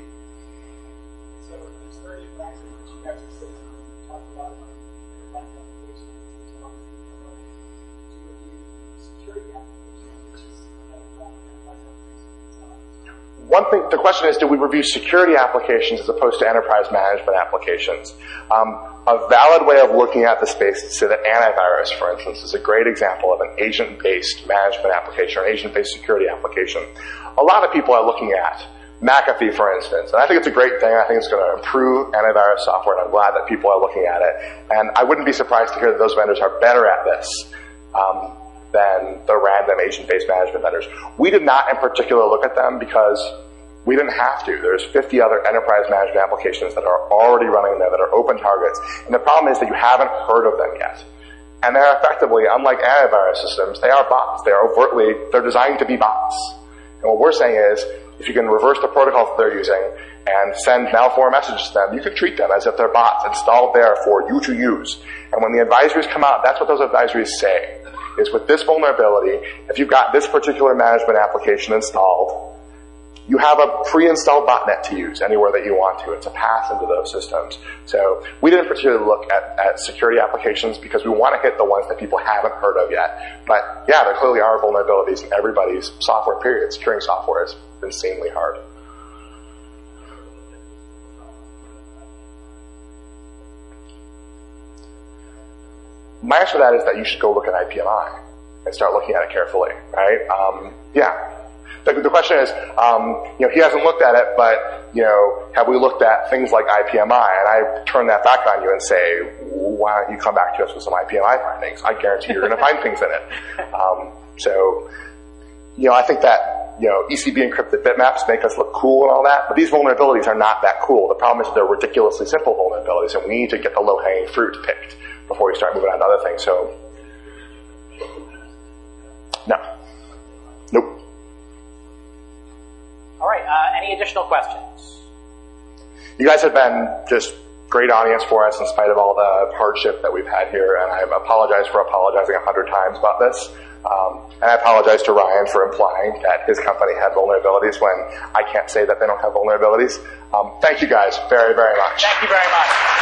One thing, the question is, do we review security applications as opposed to enterprise management applications? A valid way of looking at the space is to say that antivirus, for instance, is a great example of an agent-based management application or an agent-based security application. A lot of people are looking at McAfee, for instance, and I think it's a great thing. I think it's going to improve antivirus software, and I'm glad that people are looking at it. And I wouldn't be surprised to hear that those vendors are better at this than the random agent-based management vendors. We did not in particular look at them because we didn't have to. There's 50 other enterprise management applications that are already running there that are open targets. And the problem is that you haven't heard of them yet. And they're effectively, unlike antivirus systems, they are bots. They're designed to be bots. And what we're saying is, if you can reverse the protocols that they're using and send malware messages to them, you can treat them as if they're bots installed there for you to use. And when the advisories come out, that's what those advisories say. Is with this vulnerability, if you've got this particular management application installed, you have a pre-installed botnet to use anywhere that you want to. It's a path into those systems. So we didn't particularly look at security applications because we want to hit the ones that people haven't heard of yet. But yeah, there clearly are vulnerabilities in everybody's software, period. Securing software is insanely hard. My answer to that is that you should go look at IPMI. and start looking at it carefully, right? Yeah. The question is, he hasn't looked at it, but, have we looked at things like IPMI? And I turn that back on you and say, why don't you come back to us with some IPMI findings? I guarantee you're going to find things in it. I think that, ECB encrypted bitmaps make us look cool and all that, but these vulnerabilities are not that cool. The problem is they're ridiculously simple vulnerabilities, and we need to get the low-hanging fruit picked before we start moving on to other things. So, no. Nope. All right, any additional questions? You guys have been just great audience for us in spite of all the hardship that we've had here, and I apologize for apologizing 100 times about this. And I apologize to Ryan for implying that his company had vulnerabilities when I can't say that they don't have vulnerabilities. Thank you guys very, very much. Thank you very much.